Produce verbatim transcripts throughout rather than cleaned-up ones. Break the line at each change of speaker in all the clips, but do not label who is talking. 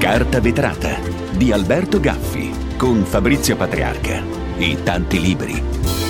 Carta vetrata di Alberto Gaffi con Fabrizio Patriarca e tanti libri.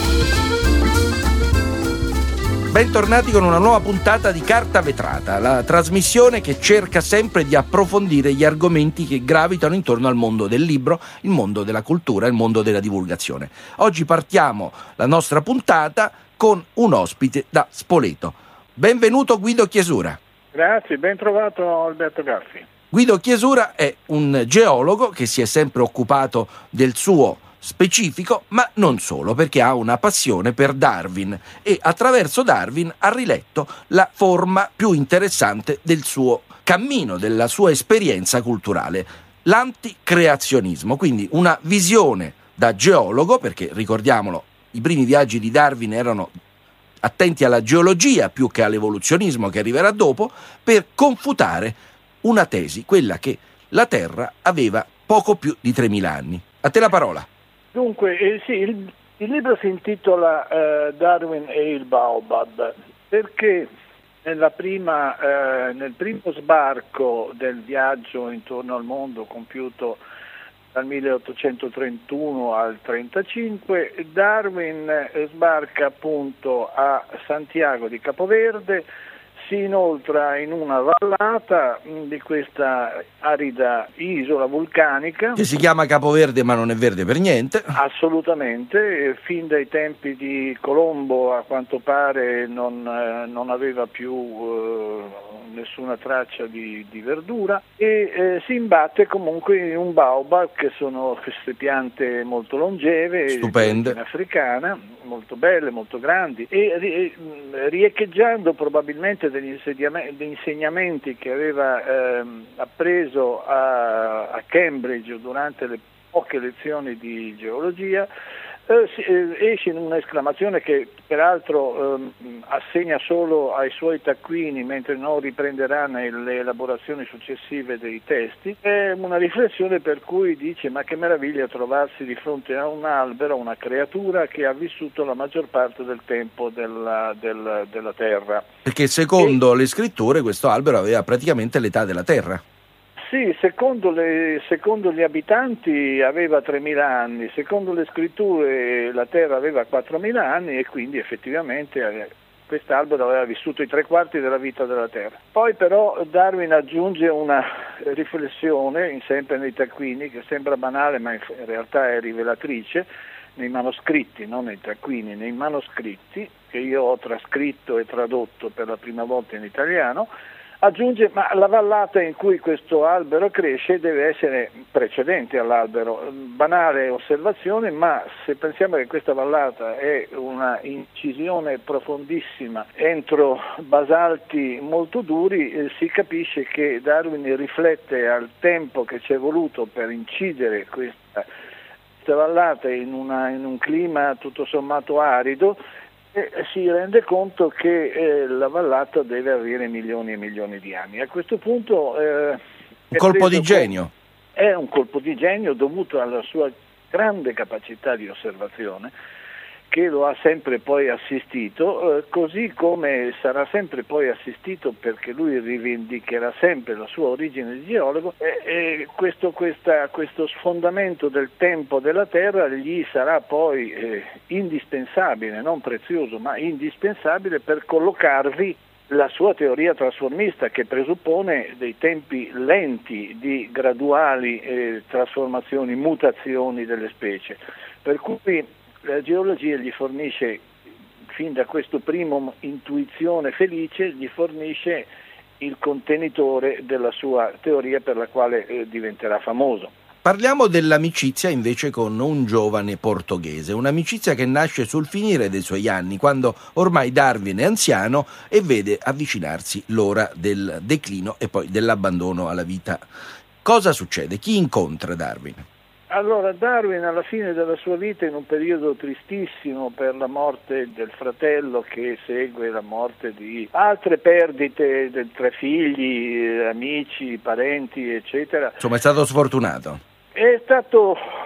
Bentornati con una nuova puntata di Carta vetrata, la trasmissione che cerca sempre di approfondire gli argomenti che gravitano intorno al mondo del libro, il mondo della cultura, il mondo della divulgazione. Oggi partiamo la nostra puntata con un ospite da Spoleto. Benvenuto Guido Chiesura.
Grazie, ben trovato Alberto Gaffi.
Guido Chiesura è un geologo che si è sempre occupato del suo specifico, ma non solo, perché ha una passione per Darwin e attraverso Darwin ha riletto la forma più interessante del suo cammino, della sua esperienza culturale, l'anticreazionismo, quindi una visione da geologo, perché ricordiamolo, i primi viaggi di Darwin erano attenti alla geologia più che all'evoluzionismo che arriverà dopo, per confutare una tesi, quella che la Terra aveva poco più di tremila anni. A te la parola.
Dunque, eh, sì, il, il libro si intitola eh, Darwin e il Baobab, perché nella prima, eh, nel primo sbarco del viaggio intorno al mondo compiuto dal milleottocentotrentuno al trentacinque, Darwin eh, sbarca appunto a Santiago di Capoverde, si inoltra in una vallata di questa arida isola vulcanica
che si chiama Capoverde ma non è verde per niente.
Assolutamente, fin dai tempi di Colombo a quanto pare non, eh, non aveva più eh, nessuna traccia di, di verdura e eh, si imbatte comunque in un baobab, che sono queste piante molto longeve,
stupende,
in africana, molto belle, molto grandi, e ri, riecheggiando probabilmente degli insegnamenti che aveva ehm, appreso a, a Cambridge durante le poche lezioni di geologia, eh, si, eh, esce in un'esclamazione che peraltro eh, assegna solo ai suoi taccuini, mentre non riprenderà nelle elaborazioni successive dei testi. È una riflessione per cui dice: ma che meraviglia trovarsi di fronte a un albero, una creatura che ha vissuto la maggior parte del tempo della, del, della Terra.
Perché secondo e... le scritture questo albero aveva praticamente l'età della Terra.
Sì, secondo, le, secondo gli abitanti aveva tremila anni, secondo le scritture la Terra aveva quattromila anni e quindi effettivamente quest'albero aveva vissuto i tre quarti della vita della Terra. Poi però Darwin aggiunge una riflessione, sempre nei taccuini, che sembra banale ma in realtà è rivelatrice, nei manoscritti, non nei taccuini, nei manoscritti, che io ho trascritto e tradotto per la prima volta in italiano. Aggiunge: ma la vallata in cui questo albero cresce deve essere precedente all'albero. Banale osservazione, ma se pensiamo che questa vallata è una incisione profondissima entro basalti molto duri, eh, si capisce che Darwin riflette al tempo che ci è voluto per incidere questa, questa vallata in, una, in un clima tutto sommato arido, e si rende conto che eh, la vallata deve avere milioni e milioni di anni. A questo punto eh,
un colpo di genio.
È un colpo di genio dovuto alla sua grande capacità di osservazione, che lo ha sempre poi assistito, eh, così come sarà sempre poi assistito, perché lui rivendicherà sempre la sua origine di geologo, e, e questo, questa, questo sfondamento del tempo della Terra gli sarà poi eh, indispensabile, non prezioso ma indispensabile, per collocarvi la sua teoria trasformista, che presuppone dei tempi lenti di graduali eh, trasformazioni, mutazioni delle specie, per cui la geologia gli fornisce, fin da questo primo intuizione felice, gli fornisce il contenitore della sua teoria, per la quale eh, diventerà famoso.
Parliamo dell'amicizia invece con un giovane portoghese, un'amicizia che nasce sul finire dei suoi anni, quando ormai Darwin è anziano e vede avvicinarsi l'ora del declino e poi dell'abbandono alla vita. Cosa succede? Chi incontra Darwin?
Allora, Darwin alla fine della sua vita, in un periodo tristissimo per la morte del fratello, che segue la morte di altre perdite, di tre figli, amici, parenti, eccetera.
Insomma, è stato sfortunato.
È stato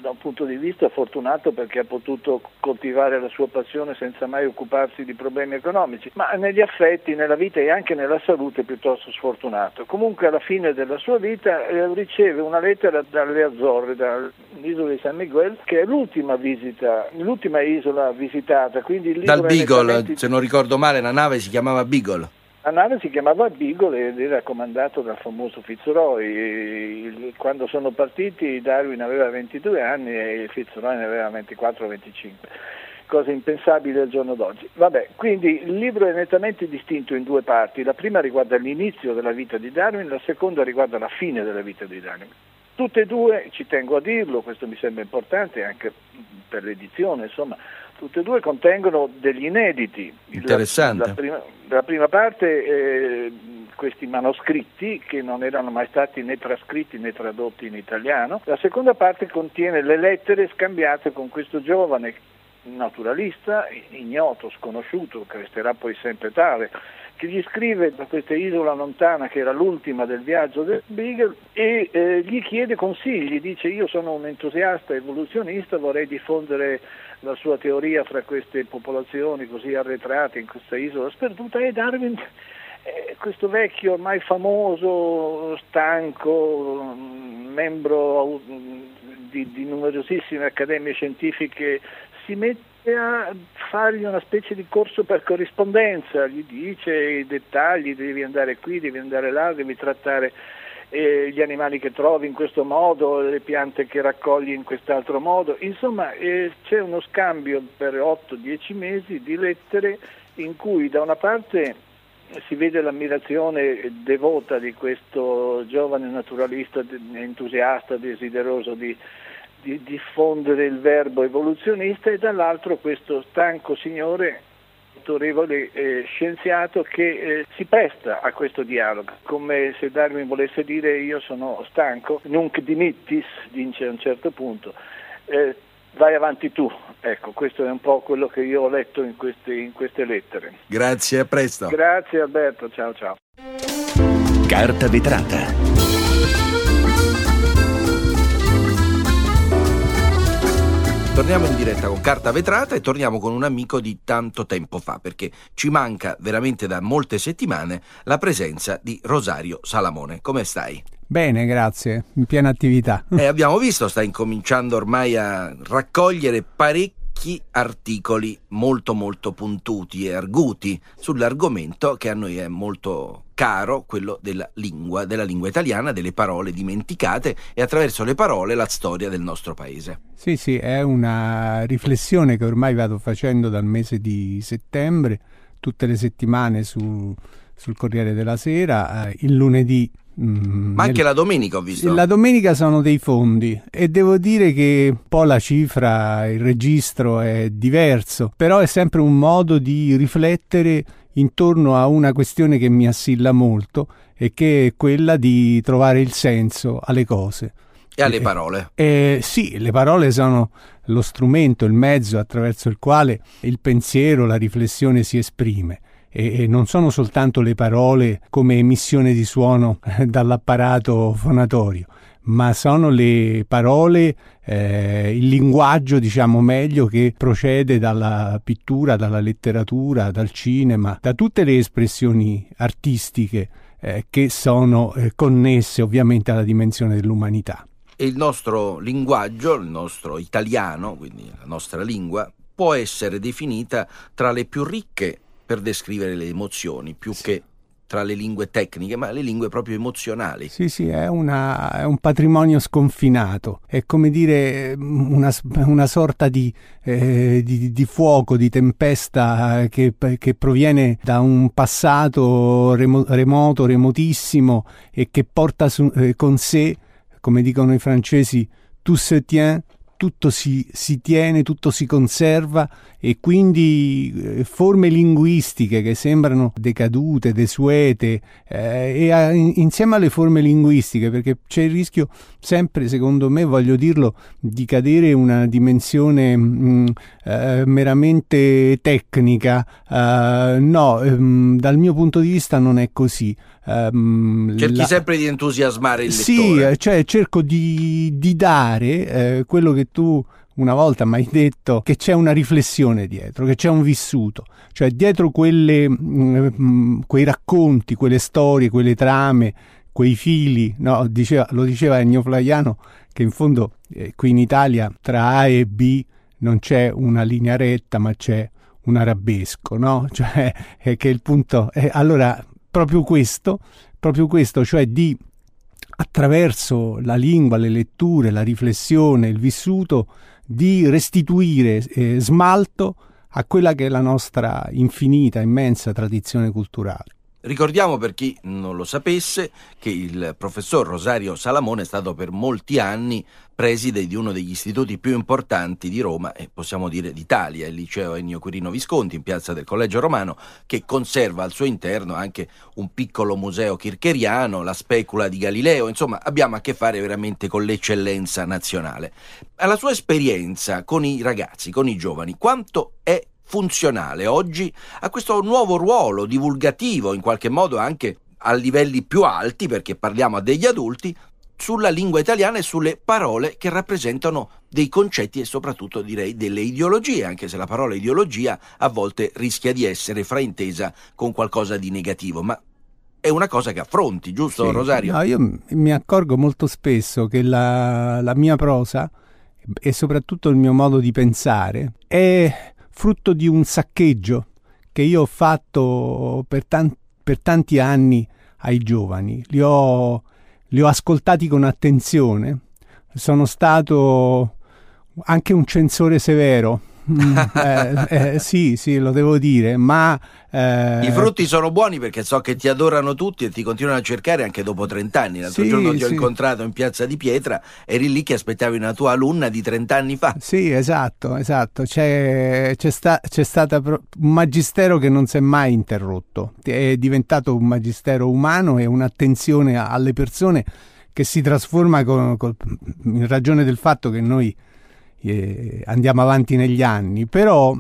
da un punto di vista fortunato perché ha potuto coltivare la sua passione senza mai occuparsi di problemi economici, ma negli affetti, nella vita e anche nella salute piuttosto sfortunato. Comunque alla fine della sua vita eh, riceve una lettera dalle Azzorre, dall'isola di San Miguel, che è l'ultima visita, l'ultima isola visitata. Quindi il
Dal Beagle,
nettamente...
se non ricordo male, la nave si chiamava Beagle.
La nave si chiamava Beagle ed era comandato dal famoso Fitzroy. Quando sono partiti Darwin aveva ventidue anni e Fitzroy ne aveva ventiquattro venticinque, cosa impensabile al giorno d'oggi. Vabbè, quindi il libro è nettamente distinto in due parti. La prima riguarda l'inizio della vita di Darwin, la seconda riguarda la fine della vita di Darwin. Tutte e due, ci tengo a dirlo, questo mi sembra importante anche per l'edizione, insomma, tutte e due contengono degli inediti.
Interessante.
La, la, prima, la prima parte, eh, questi manoscritti che non erano mai stati né trascritti né tradotti in italiano. La seconda parte contiene le lettere scambiate con questo giovane naturalista, ignoto, sconosciuto, che resterà poi sempre tale, che gli scrive da questa isola lontana che era l'ultima del viaggio del Beagle e eh, gli chiede consigli, dice: io sono un entusiasta evoluzionista, vorrei diffondere la sua teoria fra queste popolazioni così arretrate in questa isola sperduta. E Darwin, eh, questo vecchio ormai famoso, stanco, membro di, di numerosissime accademie scientifiche, si mette a fargli una specie di corso per corrispondenza, gli dice i dettagli: devi andare qui, devi andare là, devi trattare eh, gli animali che trovi in questo modo, le piante che raccogli in quest'altro modo. Insomma, eh, c'è uno scambio per otto dieci mesi di lettere in cui da una parte si vede l'ammirazione devota di questo giovane naturalista entusiasta, desideroso di di diffondere il verbo evoluzionista, e dall'altro questo stanco signore, autorevole eh, scienziato, che eh, si presta a questo dialogo, come se Darwin volesse dire: io sono stanco, nunc dimittis, dice a un certo punto, eh, vai avanti tu. Ecco, questo è un po' quello che io ho letto in queste, in queste lettere.
Grazie, a presto.
Grazie Alberto, ciao ciao.
Carta vetrata.
Torniamo in diretta con Carta Vetrata e torniamo con un amico di tanto tempo fa, perché ci manca veramente da molte settimane la presenza di Rosario Salamone. Come stai?
Bene, grazie, in piena attività.
Eh, abbiamo visto, sta incominciando ormai a raccogliere parecchi articoli molto molto puntuti e arguti sull'argomento che a noi è molto caro, quello della lingua, della lingua italiana, delle parole dimenticate e attraverso le parole la storia del nostro paese.
Sì, sì, è una riflessione che ormai vado facendo dal mese di settembre, tutte le settimane su, sul Corriere della Sera, eh, il lunedì.
Mm, Ma anche nel... la domenica ho visto.
La domenica sono dei fondi e devo dire che un po' la cifra, il registro è diverso, però è sempre un modo di riflettere intorno a una questione che mi assilla molto e che è quella di trovare il senso alle cose.
E alle parole.
Eh, eh, sì, le parole sono lo strumento, il mezzo attraverso il quale il pensiero, la riflessione si esprime. E non sono soltanto le parole come emissione di suono dall'apparato fonatorio, ma sono le parole, eh, il linguaggio, diciamo meglio, che procede dalla pittura, dalla letteratura, dal cinema, da tutte le espressioni artistiche eh, che sono eh, connesse ovviamente alla dimensione dell'umanità.
E il nostro linguaggio, il nostro italiano, quindi la nostra lingua, può essere definita tra le più ricche per descrivere le emozioni, più sì. che tra le lingue tecniche, ma le lingue proprio emozionali.
Sì, sì, è, una, è un patrimonio sconfinato, è come dire una, una sorta di, eh, di, di fuoco, di tempesta che, che proviene da un passato remo, remoto, remotissimo e che porta su, eh, con sé, come dicono i francesi, tout se tient, tutto si, si tiene, tutto si conserva, e quindi eh, forme linguistiche che sembrano decadute, desuete, eh, e a, in, insieme alle forme linguistiche, perché c'è il rischio sempre, secondo me, voglio dirlo, di cadere una dimensione mh, eh, meramente tecnica. Uh, no, ehm, dal mio punto di vista non è così. Um,
Cerchi
la...
sempre di entusiasmare il
sì,
lettore.
Sì, cioè cerco di, di dare eh, quello che tu una volta mi hai detto, che c'è una riflessione dietro, che c'è un vissuto, cioè dietro quelle, mh, quei racconti, quelle storie, quelle trame, quei fili, no, diceva, lo diceva Ennio Flaiano, che in fondo eh, qui in Italia tra A e B non c'è una linea retta, ma c'è un arabesco, no? Cioè è che il punto è, allora proprio questo, proprio questo, cioè di attraverso la lingua, le letture, la riflessione, il vissuto, di restituire eh, smalto a quella che è la nostra infinita, immensa tradizione culturale.
Ricordiamo, per chi non lo sapesse, che il professor Rosario Salamone è stato per molti anni preside di uno degli istituti più importanti di Roma e possiamo dire d'Italia, il liceo Ennio Quirino Visconti in piazza del Collegio Romano, che conserva al suo interno anche un piccolo museo kircheriano, la specula di Galileo. Insomma, abbiamo a che fare veramente con l'eccellenza nazionale. Alla sua esperienza con i ragazzi, con i giovani, quanto è funzionale oggi a questo nuovo ruolo divulgativo, in qualche modo anche a livelli più alti, perché parliamo a degli adulti, sulla lingua italiana e sulle parole che rappresentano dei concetti e soprattutto, direi, delle ideologie, anche se la parola ideologia a volte rischia di essere fraintesa con qualcosa di negativo, ma è una cosa che affronti, giusto, sì, Rosario?
No, io mi accorgo molto spesso che la, la mia prosa e soprattutto il mio modo di pensare è frutto di un saccheggio che io ho fatto per, tan- per tanti anni ai giovani. Li ho, li ho ascoltati con attenzione, sono stato anche un censore severo. Mm, eh, eh, sì, sì, lo devo dire, ma eh...
i frutti sono buoni, perché so che ti adorano tutti e ti continuano a cercare anche dopo trent'anni. L'altro sì, giorno ti ho sì. incontrato in piazza di Pietra, eri lì che aspettavi una tua alunna di trent'anni fa.
Sì, esatto, esatto. C'è, c'è, sta, c'è stato un magistero che non si è mai interrotto, è diventato un magistero umano e un'attenzione alle persone che si trasforma con, con, in ragione del fatto che noi andiamo avanti negli anni, però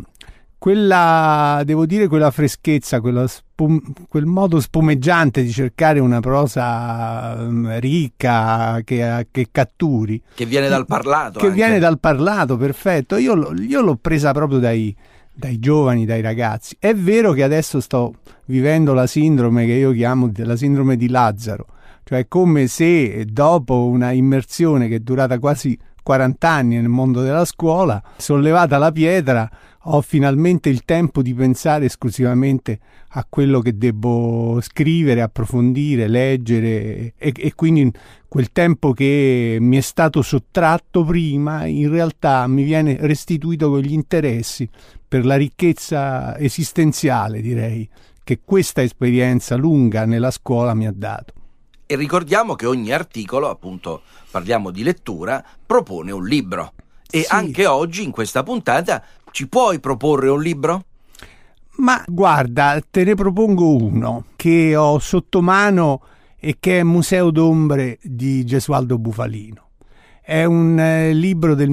quella, devo dire, quella freschezza, quella spum, quel modo spumeggiante di cercare una prosa um, ricca che, che catturi,
che viene dal parlato,
che
anche.
viene dal parlato, perfetto. Io, io l'ho presa proprio dai, dai giovani, dai ragazzi. È vero che adesso sto vivendo la sindrome che io chiamo la sindrome di Lazzaro, cioè come se dopo una immersione che è durata quasi quaranta anni nel mondo della scuola, sollevata la pietra, ho finalmente il tempo di pensare esclusivamente a quello che devo scrivere, approfondire, leggere e, e quindi quel tempo che mi è stato sottratto prima in realtà mi viene restituito con gli interessi per la ricchezza esistenziale, direi, che questa esperienza lunga nella scuola mi ha dato.
E ricordiamo che ogni articolo, appunto parliamo di lettura, propone un libro. E sì. Anche oggi, in questa puntata, ci puoi proporre un libro?
Ma guarda, te ne propongo uno che ho sotto mano e che è Museo d'ombre di Gesualdo Bufalino. È un eh, libro del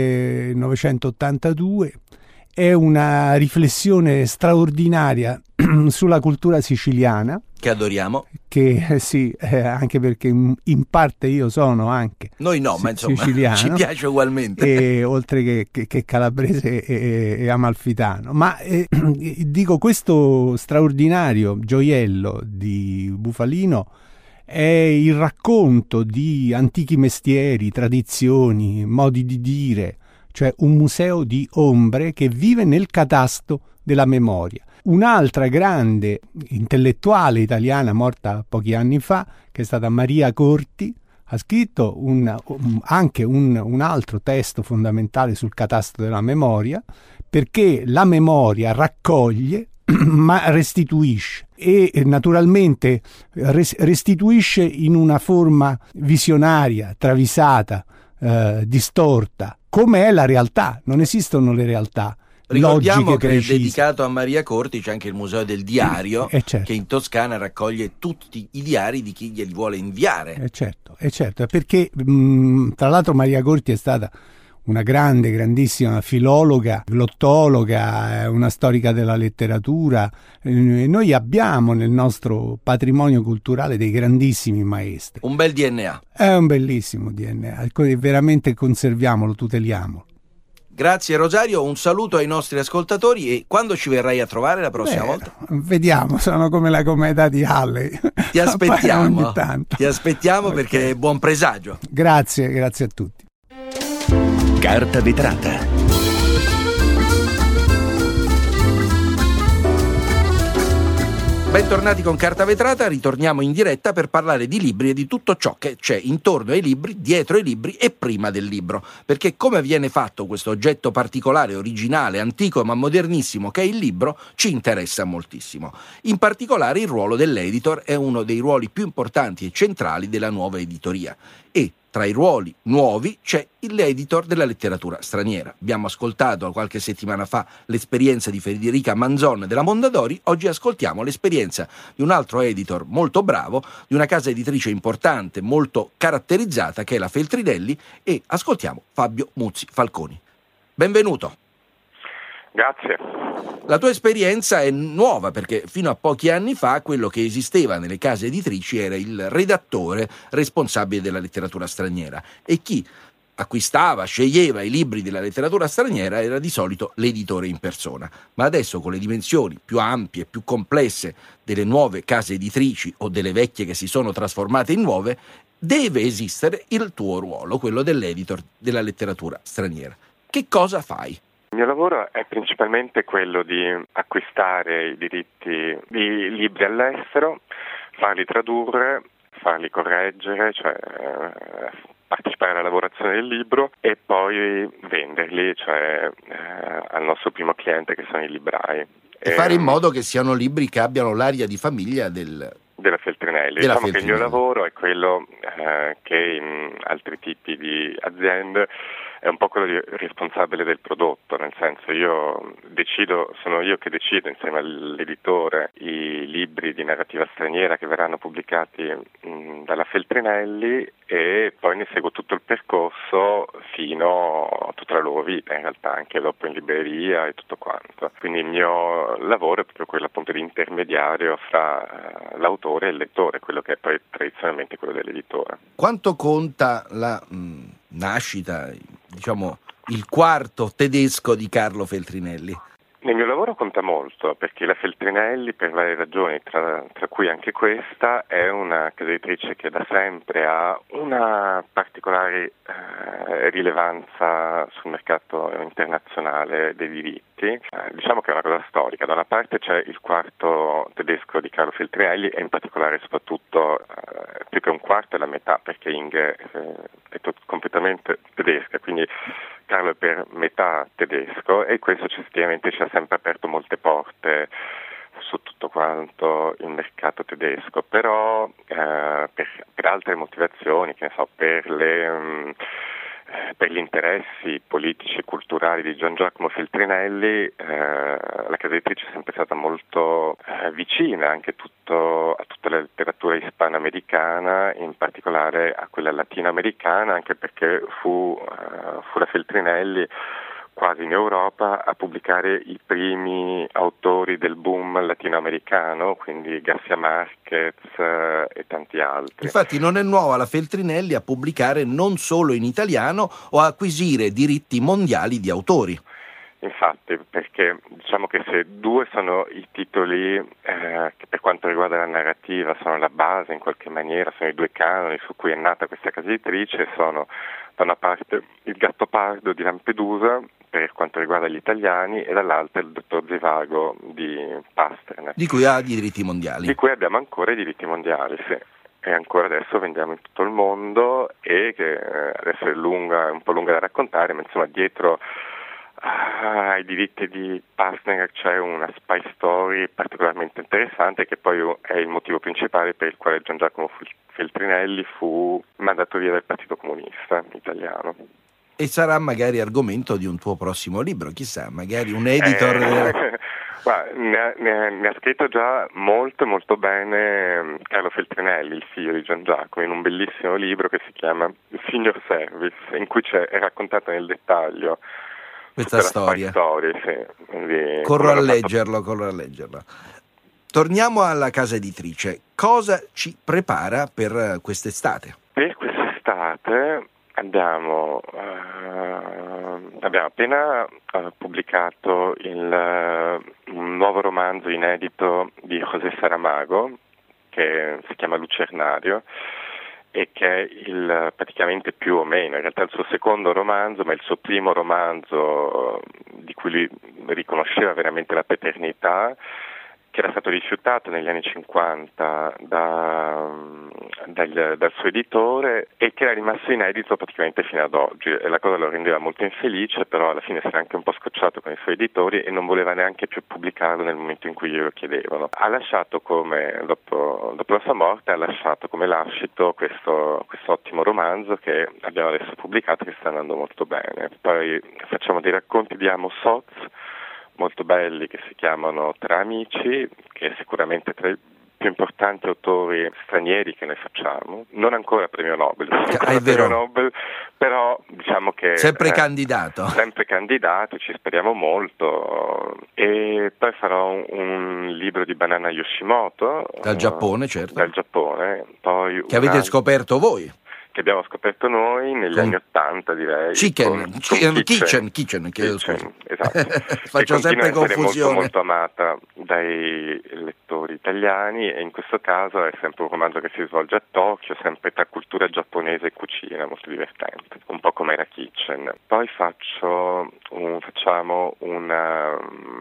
millenovecentottantadue, è una riflessione straordinaria sulla cultura siciliana.
Che adoriamo.
Che eh, sì, eh, anche perché in, in parte io sono anche
Noi no,
si,
ma insomma
siciliano,
ci piace ugualmente.
E, oltre che, che, che calabrese e, e amalfitano. Ma eh, dico, questo straordinario gioiello di Bufalino è il racconto di antichi mestieri, tradizioni, modi di dire, cioè un museo di ombre che vive nel catasto della memoria. Un'altra grande intellettuale italiana morta pochi anni fa, che è stata Maria Corti, ha scritto un, un, anche un, un altro testo fondamentale sul catasto della memoria, perché la memoria raccoglie ma restituisce e naturalmente restituisce in una forma visionaria, travisata, eh, distorta, come è la realtà. Non esistono le realtà.
Ricordiamo che
precise.
È dedicato a Maria Corti, c'è anche il Museo del Diario,
eh certo.
che in Toscana raccoglie tutti i diari di chi glieli vuole inviare.
Eh certo, eh certo, perché mh, tra l'altro Maria Corti è stata una grande, grandissima filologa, glottologa, una storica della letteratura. E noi abbiamo nel nostro patrimonio culturale dei grandissimi maestri.
Un bel D N A.
È un bellissimo D N A, veramente conserviamolo, tuteliamolo.
Grazie Rosario, un saluto ai nostri ascoltatori e quando ci verrai a trovare la prossima
Beh,
volta?
Vediamo, sono come la cometa di Halley.
Ti aspettiamo,
ogni tanto.
ti aspettiamo okay. Perché è buon presagio.
Grazie, grazie a tutti.
Carta vetrata.
Bentornati con Carta Vetrata, ritorniamo in diretta per parlare di libri e di tutto ciò che c'è intorno ai libri, dietro ai libri e prima del libro. Perché come viene fatto questo oggetto particolare, originale, antico ma modernissimo che è il libro, ci interessa moltissimo. In particolare il ruolo dell'editor è uno dei ruoli più importanti e centrali della nuova editoria. E tra i ruoli nuovi c'è l'editor della letteratura straniera. Abbiamo ascoltato qualche settimana fa l'esperienza di Federica Manzon della Mondadori, oggi ascoltiamo l'esperienza di un altro editor molto bravo, di una casa editrice importante, molto caratterizzata, che è la Feltrinelli, e ascoltiamo Fabio Muzzi Falconi. Benvenuto.
Grazie.
La tua esperienza è nuova perché fino a pochi anni fa quello che esisteva nelle case editrici era il redattore responsabile della letteratura straniera e chi acquistava, sceglieva i libri della letteratura straniera era di solito l'editore in persona. Ma adesso con le dimensioni più ampie, più complesse delle nuove case editrici o delle vecchie che si sono trasformate in nuove, deve esistere il tuo ruolo, quello dell'editor della letteratura straniera. Che cosa fai?
Il mio lavoro è principalmente quello di acquistare i diritti di libri all'estero, farli tradurre, farli correggere, cioè eh, partecipare alla lavorazione del libro e poi venderli, cioè eh, al nostro primo cliente che sono i librai.
E, e fare in modo che siano libri che abbiano l'aria di famiglia del...
della Feltrinelli.
Della
diciamo
Feltrinelli.
Che il mio lavoro è quello eh, che in altri tipi di aziende è un po' quello di responsabile del prodotto, nel senso io decido, sono io che decido insieme all'editore i libri di narrativa straniera che verranno pubblicati mh, dalla Feltrinelli e poi ne seguo tutto il percorso fino a tutta la loro vita, in realtà anche dopo in libreria e tutto quanto. Quindi il mio lavoro è proprio quello appunto di intermediario fra l'autore e il lettore, quello che è poi tradizionalmente quello dell'editore.
Quanto conta la mh, nascita, diciamo, il quarto tedesco di Carlo Feltrinelli?
Nel mio lavoro conta molto, perché la Feltrinelli, per varie ragioni, tra, tra cui anche questa, è una casa editrice che da sempre ha una particolare eh, rilevanza sul mercato internazionale dei diritti. Eh, diciamo che è una cosa storica. Da una parte c'è il quarto tedesco di Carlo Feltrinelli e in particolare soprattutto eh, più che un quarto è la metà, perché Inge eh, è to- completamente tedesca, quindi Carlo è per metà tedesco e questo effettivamente ci ha sempre aperto molte porte su tutto quanto il mercato tedesco, però eh, per, per altre motivazioni, che ne so, per le um, per gli interessi politici e culturali di Gian Giacomo Feltrinelli, eh, la casa editrice è sempre stata molto eh, vicina anche tutto, a tutta la letteratura ispanoamericana, in particolare a quella latinoamericana, anche perché fu, eh, fu la Feltrinelli quasi in Europa a pubblicare i primi autori del boom latinoamericano, quindi Garcia Marquez eh, e tanti altri.
Infatti non è nuova la Feltrinelli a pubblicare non solo in italiano o a acquisire diritti mondiali di autori.
Infatti, perché diciamo che se due sono i titoli eh, che per quanto riguarda la narrativa sono la base in qualche maniera, sono i due canoni su cui è nata questa casa editrice, sono da una parte Il Gattopardo di Lampedusa per quanto riguarda gli italiani e dall'altra Il Dottor Zivago di Pasternak,
di cui ha i diritti mondiali.
Di cui abbiamo ancora i diritti mondiali, sì. E ancora adesso vendiamo in tutto il mondo e che eh, adesso è lunga, è un po' lunga da raccontare, ma insomma dietro Ah, ai diritti di Pasternak c'è una spy story particolarmente interessante che poi è il motivo principale per il quale Gian Giacomo Feltrinelli fu mandato via dal Partito Comunista Italiano.
E sarà magari argomento di un tuo prossimo libro, chissà, magari un editor...
Eh, Ma ne, ha, ne, ha, ne ha scritto già molto molto bene Carlo Feltrinelli, il figlio di Gian Giacomo, in un bellissimo libro che si chiama Signor Service, in cui c'è, è raccontata nel dettaglio
questa storia.
storia sì. Quindi,
corro a leggerlo, fatto... corro a leggerlo. Torniamo alla casa editrice. Cosa ci prepara per quest'estate?
Per quest'estate abbiamo, uh, abbiamo appena uh, pubblicato il, uh, un nuovo romanzo inedito di José Saramago che si chiama Lucernario e che è il, praticamente più o meno, in realtà il suo secondo romanzo, ma il suo primo romanzo di cui lui riconosceva veramente la paternità, che era stato rifiutato negli anni cinquanta da, dal, dal suo editore e che era rimasto inedito praticamente fino ad oggi, e la cosa lo rendeva molto infelice, però alla fine si era anche un po' scocciato con i suoi editori e non voleva neanche più pubblicarlo nel momento in cui glielo chiedevano. Ha lasciato come, dopo, dopo la sua morte, ha lasciato come lascito questo, questo ottimo romanzo che abbiamo adesso pubblicato, che sta andando molto bene. Poi facciamo dei racconti di Amos Oz molto belli che si chiamano Tra Amici, che è sicuramente tra i più importanti autori stranieri che noi facciamo, non ancora premio Nobel,
è vero.
Premio Nobel, però diciamo che
sempre
eh,
candidato
sempre candidato, ci speriamo molto. E poi farò un, un libro di Banana Yoshimoto
dal Giappone, certo,
dal Giappone, poi
che avete altro... scoperto voi,
che abbiamo scoperto noi negli con... anni Ottanta, direi.
Chicken,
con,
C-
con
kitchen, kitchen, kitchen,
kitchen esatto.
Faccio sempre confusione.
Molto, molto amata dai lettori italiani, e in questo caso è sempre un romanzo che si svolge a Tokyo, sempre tra cultura giapponese e cucina, molto divertente, un po' come era Kitchen. Poi faccio un, facciamo una...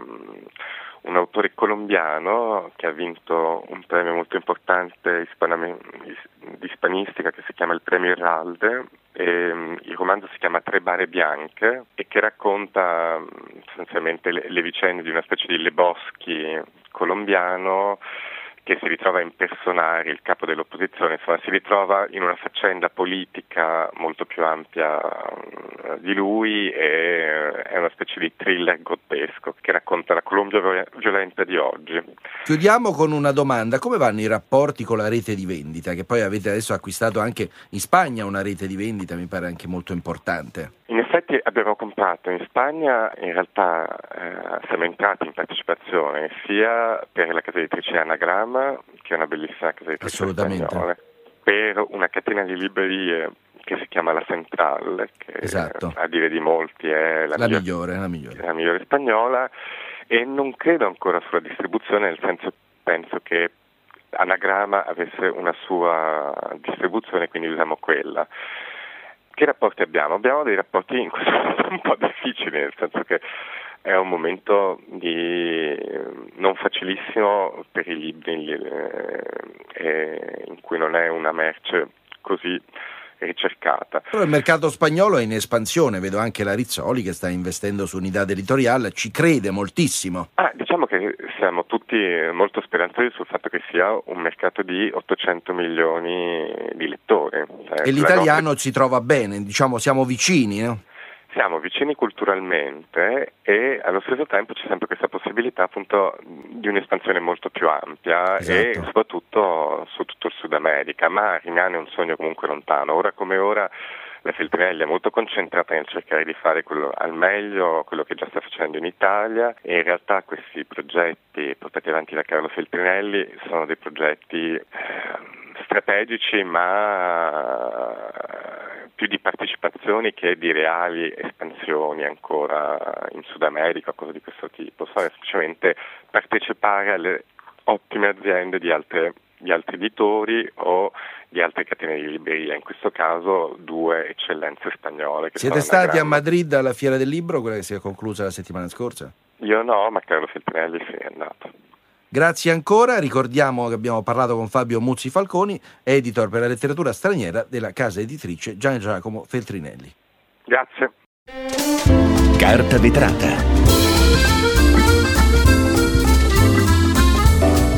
un autore colombiano che ha vinto un premio molto importante ispaname, di ispanistica che si chiama il Premio Herralde, e il romanzo si chiama Tre bare bianche e che racconta essenzialmente le, le vicende di una specie di Lebowski colombiano che si ritrova a impersonare il capo dell'opposizione, insomma si ritrova in una faccenda politica molto più ampia di lui, e è una specie di thriller grottesco che racconta la Colombia violenta di oggi.
Chiudiamo con una domanda: come vanno i rapporti con la rete di vendita, che poi avete adesso acquistato anche in Spagna una rete di vendita, mi pare anche molto importante?
In effetti abbiamo comprato in Spagna, in realtà eh, siamo entrati in partecipazione sia per la casa editrice Anagrama, che è una bellissima casa editrice spagnola, per una catena di librerie che si chiama La Central, che
esatto.
a dire di molti è la,
la,
migliore,
migliore, la migliore,
la migliore spagnola, e non credo ancora sulla distribuzione, nel senso penso che Anagrama avesse una sua distribuzione, quindi usiamo quella. Che rapporti abbiamo? Abbiamo dei rapporti in questo momento un po' difficili, nel senso che è un momento di non facilissimo per i libri, eh, in cui non è una merce così ricercata.
Però il mercato spagnolo è in espansione, vedo anche la Rizzoli che sta investendo su Unidad Editorial, ci crede moltissimo.
Ah, diciamo che siamo tutti molto speranzosi sul fatto che sia un mercato di ottocento milioni di lettori.
Cioè, e l'italiano nostra... si trova bene, diciamo siamo vicini, no?
Siamo vicini culturalmente, e allo stesso tempo c'è sempre questa possibilità appunto di un'espansione molto più ampia, esatto. E soprattutto su tutto il Sud America, ma rimane un sogno comunque lontano. Ora come ora la Feltrinelli è molto concentrata nel cercare di fare quello, al meglio quello che già sta facendo in Italia, e in realtà questi progetti portati avanti da Carlo Feltrinelli sono dei progetti eh, strategici, ma più di partecipazioni che di reali espansioni ancora in Sud America o cose di questo tipo. Sono semplicemente partecipare alle ottime aziende di altre di altri editori o di altre catene di libreria, in questo caso due eccellenze spagnole. Che
Siete stati a Madrid alla Fiera del Libro, quella che si è conclusa la settimana scorsa?
Io no, ma Carlo Feltrinelli sì, è andato.
Grazie ancora, ricordiamo che abbiamo parlato con Fabio Muzzi Falconi, editor per la letteratura straniera della casa editrice Gian Giacomo Feltrinelli.
Grazie.
Carta vetrata.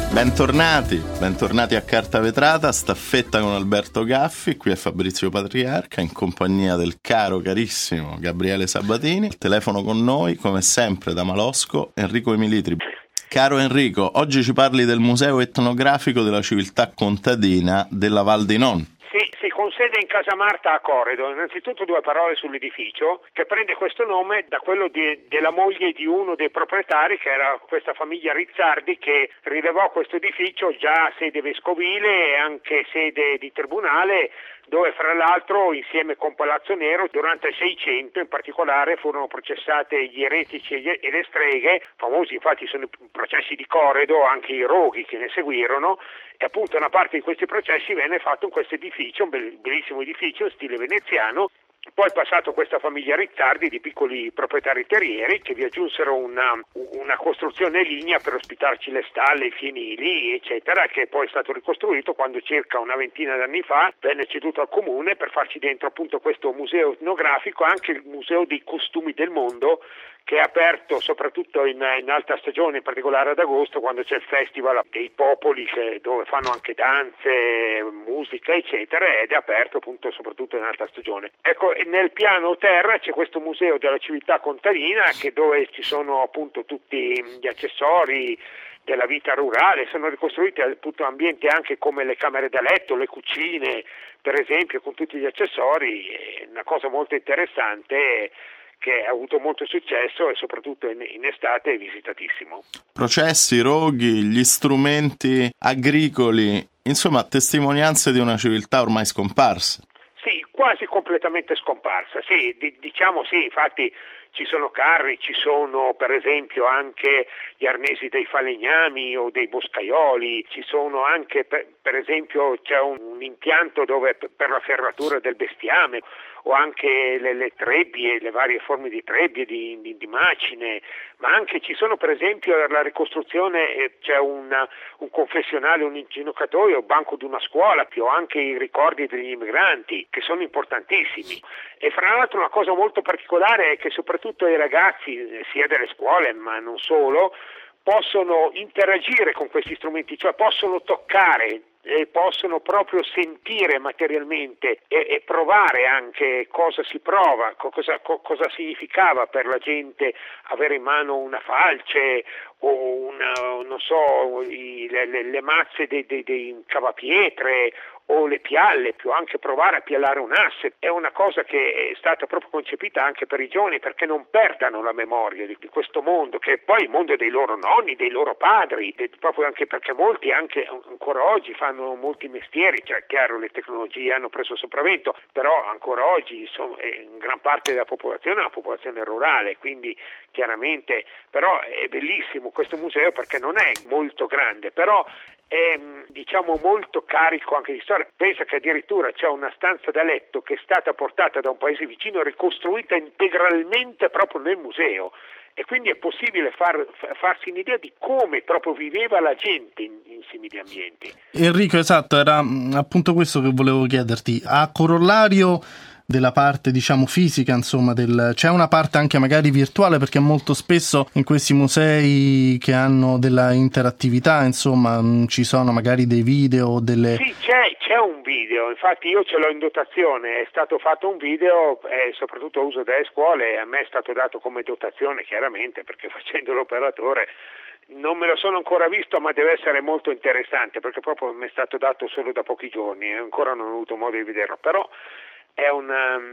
Bentornati, bentornati a Carta Vetrata, staffetta con Alberto Gaffi, qui è Fabrizio Patriarca in compagnia del caro, carissimo Gabriele Sabatini. Il telefono con noi, come sempre da Malosco, Enrico Emilitri. Caro Enrico, oggi ci parli del Museo Etnografico della Civiltà Contadina della Val di Non.
Sì, sì, con sede in Casa Marta a Corredo. Innanzitutto due parole sull'edificio, che prende questo nome da quello di, della moglie di uno dei proprietari, che era questa famiglia Rizzardi, che rilevò questo edificio già sede vescovile e anche sede di tribunale, dove fra l'altro insieme con Palazzo Nero durante il Seicento in particolare furono processate gli eretici e le streghe, famosi infatti sono i processi di Corredo, anche i roghi che ne seguirono, e appunto una parte di questi processi venne fatto in questo edificio, un bellissimo edificio in stile veneziano. Poi passato questa famiglia Rizzardi di piccoli proprietari terrieri che vi aggiunsero una, una costruzione lignea per ospitarci le stalle, i fienili eccetera, che poi è stato ricostruito quando circa una ventina d'anni fa venne ceduto al comune per farci dentro appunto questo museo etnografico, anche il museo dei costumi del mondo, che è aperto soprattutto in, in alta stagione, in particolare ad agosto, quando c'è il festival dei popoli, che, dove fanno anche danze, musica eccetera, ed è aperto appunto soprattutto in alta stagione. Ecco, nel piano terra c'è questo museo della civiltà contadina, che dove ci sono appunto tutti gli accessori della vita rurale, sono ricostruiti appunto ambienti anche come le camere da letto, le cucine per esempio, con tutti gli accessori. È una cosa molto interessante che ha avuto molto successo e soprattutto in, in estate è visitatissimo.
Processi, roghi, gli strumenti agricoli, insomma testimonianze di una civiltà ormai scomparsa.
Sì, quasi completamente scomparsa, sì, di, diciamo sì, infatti ci sono carri, ci sono per esempio anche gli arnesi dei falegnami o dei boscaioli, ci sono anche per, per esempio c'è un, un impianto dove per la ferratura del bestiame, o anche le, le trebbie, le varie forme di trebbie, di, di, di macine, ma anche ci sono per esempio per la ricostruzione eh, c'è una, un confessionale, un inginocchiatoio, il banco di una scuola, più anche i ricordi degli immigranti che sono importantissimi. E fra l'altro una cosa molto particolare è che soprattutto i ragazzi sia delle scuole ma non solo possono interagire con questi strumenti, cioè possono toccare e possono proprio sentire materialmente e, e provare anche cosa si prova, cosa, co, cosa significava per la gente avere in mano una falce o una, non so, i, le, le, le mazze dei, dei, dei cavapietre o le pialle, più anche provare a piallare un asse. È una cosa che è stata proprio concepita anche per i giovani perché non perdano la memoria di, di questo mondo, che è poi il mondo dei loro nonni, dei loro padri, de, proprio anche perché molti anche ancora oggi fanno molti mestieri, cioè chiaro le tecnologie hanno preso sopravvento, però ancora oggi insomma, in gran parte della popolazione è una popolazione rurale, quindi chiaramente però è bellissimo questo museo perché non è molto grande, però è diciamo molto carico anche di storia. Pensa che addirittura c'è una stanza da letto che è stata portata da un paese vicino, ricostruita integralmente proprio nel museo, e quindi è possibile far, farsi un'idea di come proprio viveva la gente in, in simili ambienti.
Enrico, esatto, era appunto questo che volevo chiederti. A corollario della parte diciamo fisica, insomma, del, c'è una parte anche magari virtuale, perché molto spesso in questi musei che hanno della interattività, insomma, ci sono magari dei video, delle...
Sì, c'è, c'è un video, infatti io ce l'ho in dotazione, è stato fatto un video e soprattutto uso delle scuole, a me è stato dato come dotazione chiaramente, perché facendo l'operatore non me lo sono ancora visto, ma deve essere molto interessante, perché proprio mi è stato dato solo da pochi giorni e ancora non ho avuto modo di vederlo, però è un,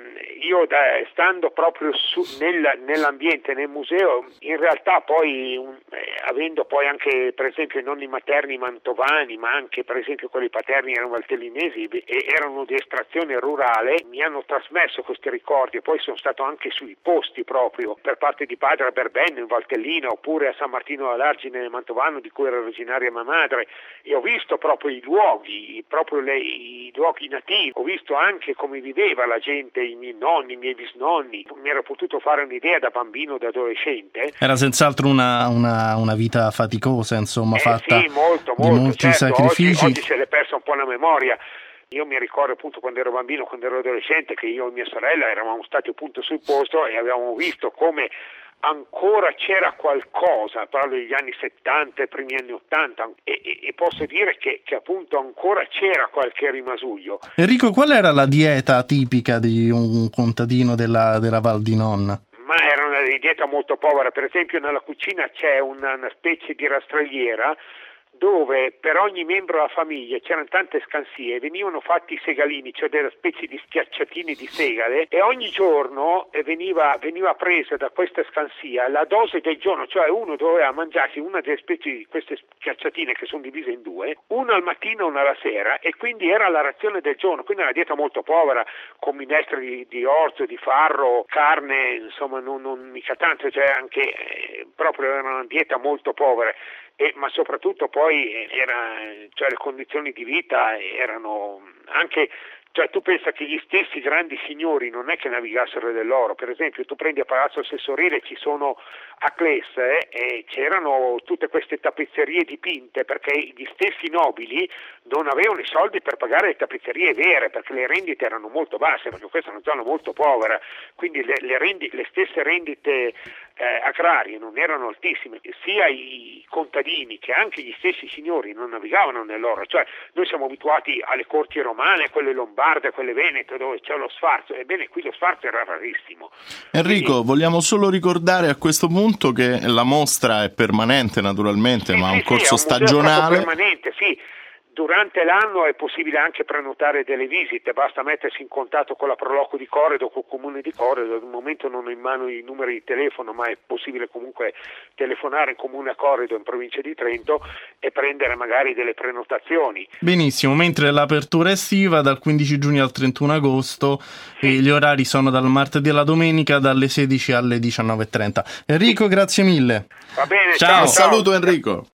io da, stando proprio su, nel, nell'ambiente, nel museo, in realtà poi un, eh, avendo poi anche per esempio i nonni materni mantovani, ma anche per esempio quelli paterni erano valtellinesi e erano di estrazione rurale, mi hanno trasmesso questi ricordi, e poi sono stato anche sui posti proprio per parte di padre a Berbenne in Valtellina, oppure a San Martino all'Argine nel Mantovano, di cui era originaria mia madre, e ho visto proprio i luoghi, proprio le, i luoghi nativi, ho visto anche come viveva la gente, i miei nonni, i miei bisnonni, mi ero potuto fare un'idea da bambino, da adolescente.
Era senz'altro una, una, una vita faticosa, insomma,
eh,
fatta
sì, molto,
di
molto,
molti
certo,
sacrifici.
Oggi, oggi se l'è persa un po' la memoria. Io mi ricordo appunto quando ero bambino, quando ero adolescente, che io e mia sorella eravamo stati appunto sul posto e avevamo visto come ancora c'era qualcosa, parlo degli anni settanta e primi anni ottanta, e, e, e posso dire che, che appunto ancora c'era qualche rimasuglio.
Enrico, qual era la dieta tipica di un contadino della, della Val di Non?
Ma era una dieta molto povera. Per esempio nella cucina c'è una, una specie di rastrelliera dove per ogni membro della famiglia c'erano tante scansie, venivano fatti i segalini, cioè delle specie di schiacciatini di segale, e ogni giorno veniva, veniva presa da questa scansia la dose del giorno, cioè uno doveva mangiarsi una delle specie di queste schiacciatine che sono divise in due, una al mattino e una alla sera, e quindi era la razione del giorno, quindi una dieta molto povera, con minestre di, di orzo, di farro, carne, insomma non, non mica tanto, cioè anche eh, proprio era una dieta molto povera. E, ma soprattutto poi era, cioè le condizioni di vita erano anche, cioè tu pensa che gli stessi grandi signori non è che navigassero dell'oro. Per esempio tu prendi a Palazzo Sessorile, ci sono a Clesse eh, e c'erano tutte queste tappezzerie dipinte, perché gli stessi nobili non avevano i soldi per pagare le tappezzerie vere, perché le rendite erano molto basse, perché questa è una zona molto povera, quindi le, le, rendi, le stesse rendite eh, agrarie non erano altissime. Sia i contadini che anche gli stessi signori non navigavano nell'oro, cioè noi siamo abituati alle corti romane, quelle lombarde, quelle venete, dove c'è lo sfarzo. Ebbene qui lo sfarzo era rarissimo.
Enrico, quindi vogliamo solo ricordare a questo punto che la mostra è permanente naturalmente,
sì,
ma
sì,
un corso
sì, è un
stagionale.
Permanente, sì. Durante l'anno è possibile anche prenotare delle visite, basta mettersi in contatto con la Proloco di Corredo, col comune di Corredo. Al momento non ho in mano i numeri di telefono, ma è possibile comunque telefonare in comune a Corredo in provincia di Trento e prendere magari delle prenotazioni.
Benissimo, mentre l'apertura estiva dal quindici giugno al trentuno agosto, sì. E gli orari sono dal martedì alla domenica dalle sedici alle diciannove e trenta. Enrico, grazie mille.
Va bene,
ciao.
ciao.
Un saluto Enrico.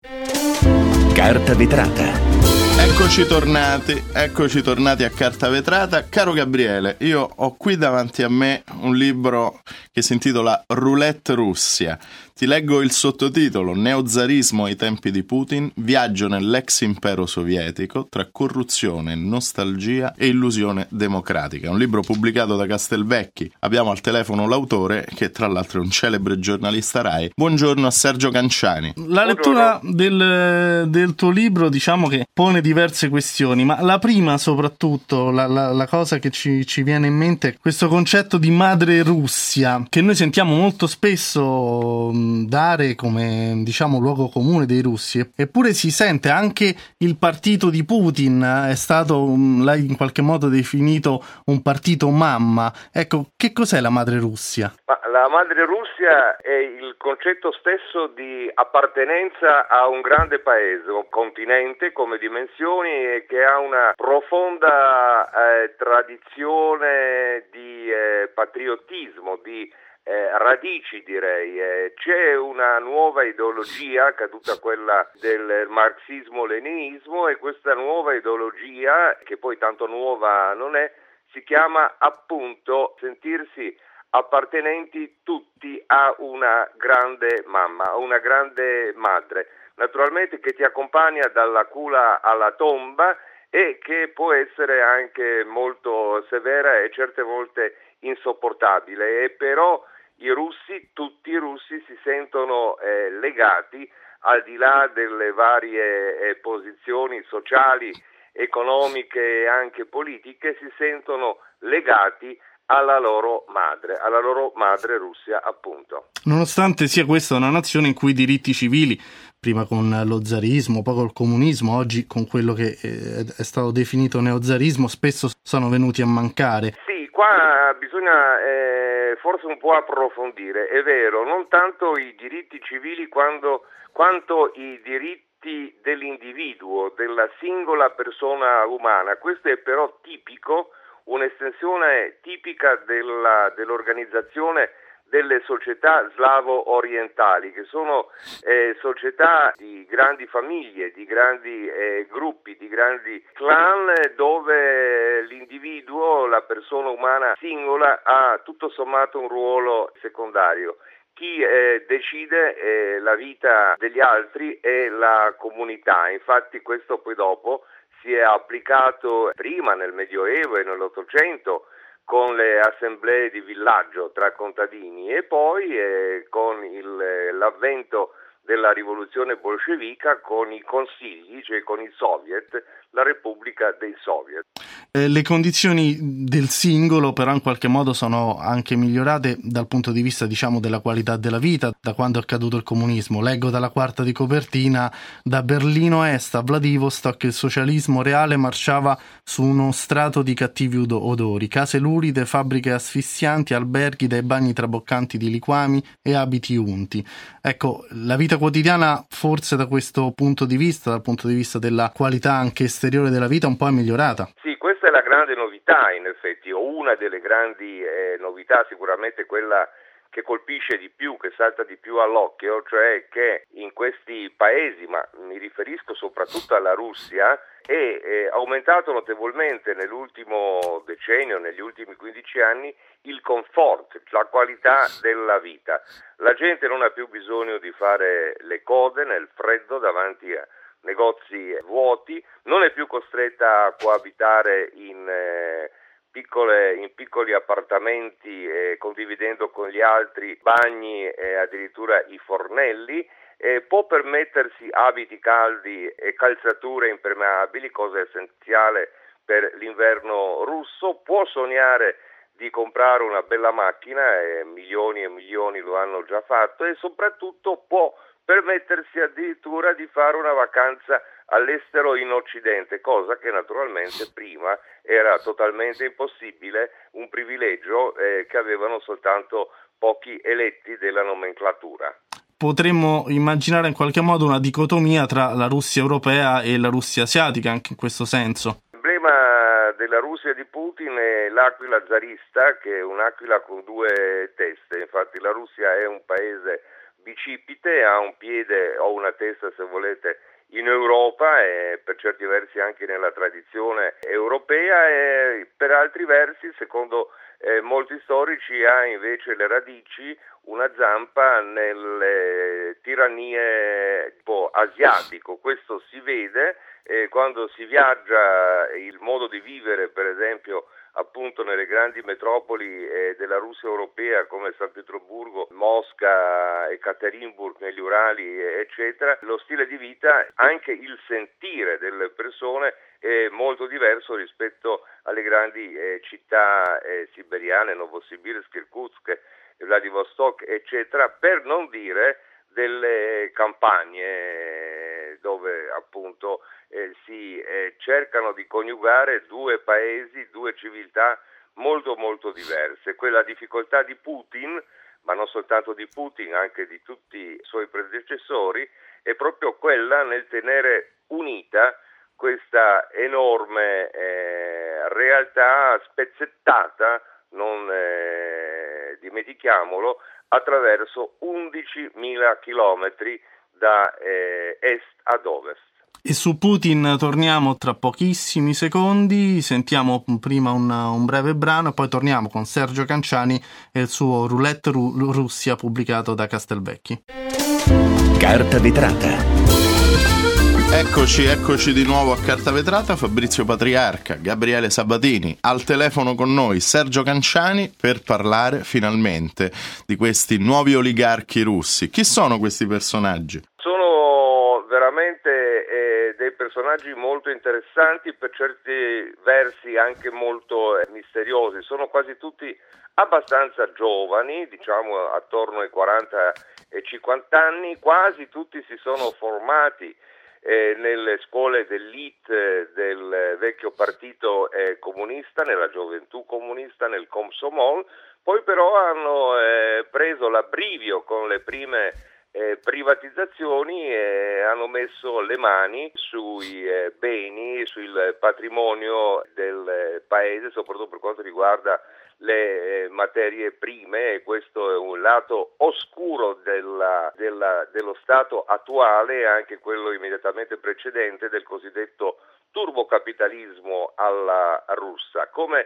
Carta vetrata.
Eccoci tornati, eccoci tornati a Carta Vetrata. Caro Gabriele, io ho qui davanti a me un libro che si intitola Roulette Russia. Ti leggo il sottotitolo: Neozarismo ai tempi di Putin, viaggio nell'ex impero sovietico tra corruzione, nostalgia e illusione democratica. È un libro pubblicato da Castelvecchi. Abbiamo al telefono l'autore, che tra l'altro è un celebre giornalista Rai. Buongiorno a Sergio Canciani.
La lettura del, del tuo libro, diciamo che pone diverse questioni, ma la prima soprattutto, la, la, la cosa che ci, ci viene in mente è questo concetto di madre Russia, che noi sentiamo molto spesso dare come, diciamo, luogo comune dei russi, eppure si sente anche il partito di Putin è stato, l'hai in qualche modo definito un partito mamma. Ecco, che cos'è la madre Russia?
Ma la madre Russia è il concetto stesso di appartenenza a un grande paese, un continente come dimensioni, e che ha una profonda eh, tradizione di eh, patriottismo, di Eh, radici direi. Eh, c'è una nuova ideologia, caduta quella del marxismo-leninismo, e questa nuova ideologia, che poi tanto nuova non è, si chiama appunto sentirsi appartenenti tutti a una grande mamma, a una grande madre, naturalmente che ti accompagna dalla culla alla tomba e che può essere anche molto severa e certe volte insopportabile, e però i russi, tutti i russi si sentono eh, legati, al di là delle varie eh, posizioni sociali, economiche e anche politiche, si sentono legati alla loro madre, alla loro madre Russia, appunto.
Nonostante sia questa una nazione in cui i diritti civili, prima con lo zarismo, poi col comunismo, oggi con quello che è stato definito neozarismo, spesso sono venuti a mancare.
Sì, qua bisogna eh, forse un po' approfondire. È vero, non tanto i diritti civili quando, quanto i diritti dell'individuo, della singola persona umana. Questo è però tipico, un'estensione tipica della, dell'organizzazione delle società slavo-orientali, che sono eh, società di grandi famiglie, di grandi eh, gruppi, di grandi clan, dove l'individuo, la persona umana singola, ha tutto sommato un ruolo secondario. Chi eh, decide eh, la vita degli altri è la comunità. Infatti questo poi dopo si è applicato prima nel Medioevo e nell'Ottocento con le assemblee di villaggio tra contadini e poi eh, con il, l'avvento della rivoluzione bolscevica con i consigli, cioè con i soviet, la Repubblica dei Soviet.
Eh, le condizioni del singolo però in qualche modo sono anche migliorate dal punto di vista, diciamo, della qualità della vita da quando è caduto il comunismo. Leggo dalla quarta di copertina: da Berlino Est a Vladivostok il socialismo reale marciava su uno strato di cattivi odori, case luride, fabbriche asfissianti, alberghi dai bagni traboccanti di liquami e abiti unti. Ecco, la vita quotidiana forse da questo punto di vista, dal punto di vista della qualità anche esteriore della vita, un po' è migliorata.
Sì, questa è la grande novità in effetti, o una delle grandi eh, novità, sicuramente quella che colpisce di più, che salta di più all'occhio, cioè che in questi paesi, ma mi riferisco soprattutto alla Russia, è eh, aumentato notevolmente nell'ultimo decennio, negli ultimi quindici anni, il comfort, la qualità della vita. La gente non ha più bisogno di fare le code nel freddo davanti a negozi vuoti, non è più costretta a coabitare in eh, piccole in piccoli appartamenti eh, condividendo con gli altri bagni e addirittura i fornelli, eh, può permettersi abiti caldi e calzature impermeabili, cosa essenziale per l'inverno russo, può sognare di comprare una bella macchina, e milioni e milioni lo hanno già fatto, e soprattutto può permettersi addirittura di fare una vacanza all'estero in Occidente, cosa che naturalmente prima era totalmente impossibile, un privilegio eh, che avevano soltanto pochi eletti della nomenclatura.
Potremmo immaginare in qualche modo una dicotomia tra la Russia europea e la Russia asiatica, anche in questo senso.
Il problema della Russia di Putin è l'aquila zarista, che è un'aquila con due teste. Infatti la Russia è un paese bicipite, ha un piede o una testa, se volete, in Europa e per certi versi anche nella tradizione europea, e per altri versi, secondo eh, molti storici, ha invece le radici, una zampa nelle tirannie tipo asiatico. Questo si vede eh, quando si viaggia, il modo di vivere, per esempio, appunto nelle grandi metropoli eh, della Russia europea come San Pietroburgo, Mosca, Ekaterinburg negli Urali eccetera. Lo stile di vita, anche il sentire delle persone è molto diverso rispetto alle grandi eh, città eh, siberiane, Novosibirsk, Irkutsk, Vladivostok eccetera, per non dire delle campagne dove appunto eh, si eh, cercano di coniugare due paesi, due civiltà molto molto diverse. Quella difficoltà di Putin, ma non soltanto di Putin, anche di tutti i suoi predecessori, è proprio quella nel tenere unita questa enorme eh, realtà spezzettata, non eh, dimentichiamolo, attraverso undicimila chilometri da eh, est ad ovest.
E su Putin torniamo tra pochissimi secondi, sentiamo prima un, un breve brano e poi torniamo con Sergio Canciani e il suo Roulette Ru- Russia pubblicato da Castelvecchi.
Carta vetrata.
Eccoci, eccoci di nuovo a Carta Vetrata, Fabrizio Patriarca, Gabriele Sabatini, al telefono con noi Sergio Canciani per parlare finalmente di questi nuovi oligarchi russi. Chi sono questi personaggi?
Sono veramente eh, dei personaggi molto interessanti, per certi versi anche molto eh, misteriosi. Sono quasi tutti abbastanza giovani, diciamo attorno ai quaranta e cinquanta anni, quasi tutti si sono formati Eh, nelle scuole d'élite del vecchio partito eh, comunista, nella gioventù comunista, nel Komsomol, poi però hanno eh, preso l'abbrivio con le prime eh, privatizzazioni e hanno messo le mani sui eh, beni, sul patrimonio del eh, paese, soprattutto per quanto riguarda le eh, materie prime, e questo è un lato oscuro della, della, dello stato attuale e anche quello immediatamente precedente del cosiddetto turbocapitalismo alla russa. Come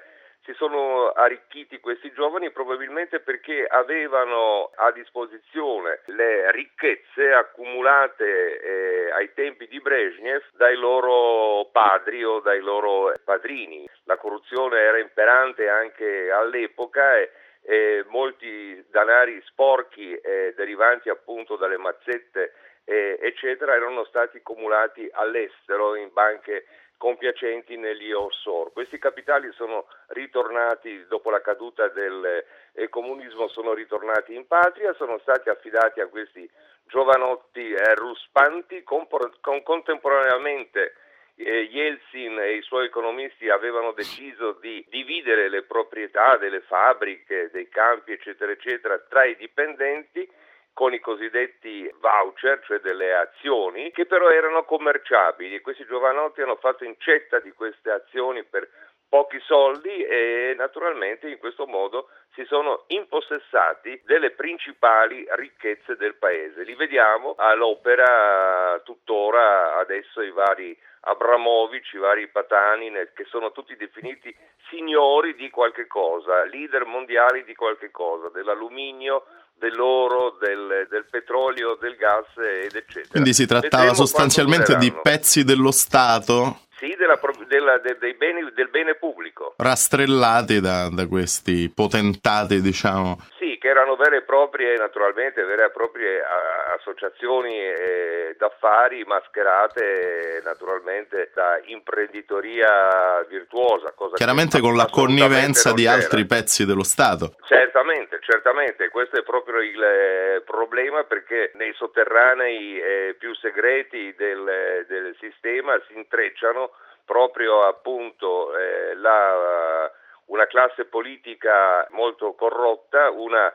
si sono arricchiti questi giovani probabilmente perché avevano a disposizione le ricchezze accumulate eh, ai tempi di Brezhnev dai loro padri o dai loro padrini. La corruzione era imperante anche all'epoca e, e molti danari sporchi eh, derivanti appunto dalle mazzette eh, eccetera erano stati accumulati all'estero in banche compiacenti negli offshore. Questi capitali sono ritornati dopo la caduta del eh, comunismo, sono ritornati in patria, sono stati affidati a questi giovanotti eh, ruspanti, con, con, contemporaneamente eh, Yeltsin e i suoi economisti avevano deciso di dividere le proprietà delle fabbriche, dei campi eccetera eccetera tra i dipendenti con i cosiddetti voucher, cioè delle azioni, che però erano commerciabili e questi giovanotti hanno fatto incetta di queste azioni per pochi soldi e naturalmente in questo modo si sono impossessati delle principali ricchezze del paese. Li vediamo all'opera tuttora adesso i vari Abramovic, i vari Patani, che sono tutti definiti signori di qualche cosa, leader mondiali di qualche cosa, dell'alluminio, dell'oro, del, del petrolio, del gas ed eccetera.
Quindi si trattava sostanzialmente di pezzi dello Stato?
Sì, della, della, de, dei beni, del bene pubblico.
Rastrellati da, da questi potentati, diciamo.
Sì, che erano vere e proprie, naturalmente, vere e proprie associazioni eh, d'affari mascherate naturalmente da imprenditoria virtuosa. Cosa
Chiaramente con la connivenza di altri pezzi dello Stato.
Certamente, certamente, questo è proprio il eh, problema perché nei sotterranei eh, più segreti del, del sistema si intrecciano proprio appunto eh, la, una classe politica molto corrotta, una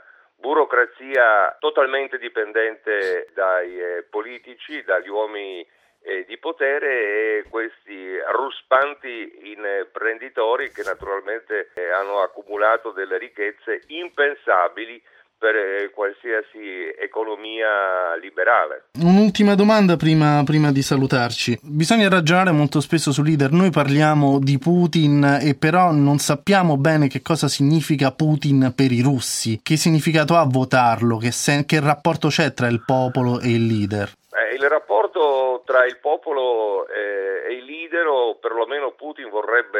burocrazia totalmente dipendente dai eh, politici, dagli uomini eh, di potere e questi ruspanti imprenditori che naturalmente eh, hanno accumulato delle ricchezze impensabili per eh, qualsiasi economia liberale.
Un'ultima domanda prima, prima di salutarci. Bisogna ragionare molto spesso su leader. Noi parliamo di Putin e però non sappiamo bene che cosa significa Putin per i russi. Che significato ha votarlo? Che, se, che rapporto c'è tra il popolo e il leader?
Eh, il rapporto tra il popolo eh, e il leader, o perlomeno Putin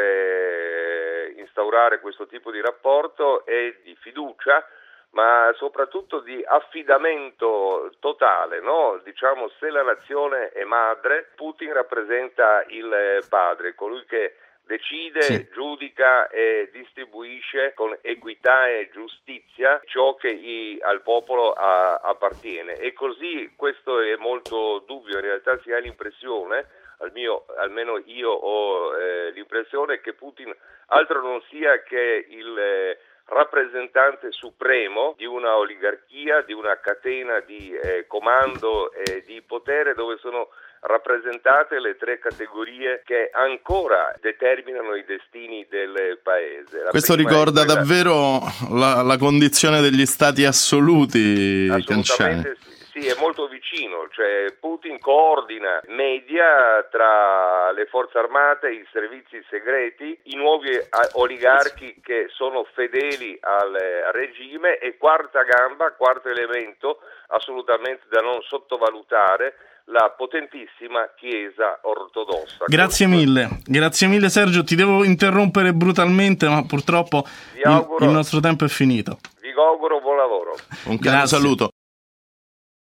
vorrebbe instaurare questo tipo di rapporto, è di fiducia, ma soprattutto di affidamento totale, no? Diciamo, se la nazione è madre, Putin rappresenta il padre, colui che decide, sì. giudica e distribuisce con equità e giustizia ciò che i, al popolo a, appartiene. E così questo è molto dubbio, in realtà si ha l'impressione, al mio, almeno io ho eh, l'impressione che Putin altro non sia che il eh, rappresentante supremo di una oligarchia, di una catena di eh, comando e di potere dove sono rappresentate le tre categorie che ancora determinano i destini del paese. La
Questo ricorda quella... davvero la, la condizione degli stati assoluti.
Assolutamente sì. Sì, è molto vicino, cioè Putin coordina, media tra le forze armate, i servizi segreti, i nuovi oligarchi che sono fedeli al regime e quarta gamba, quarto elemento assolutamente da non sottovalutare, la potentissima Chiesa ortodossa.
Grazie mille, grazie mille Sergio, ti devo interrompere brutalmente ma purtroppo auguro, il nostro tempo è finito.
Vi auguro buon lavoro.
Un caro saluto.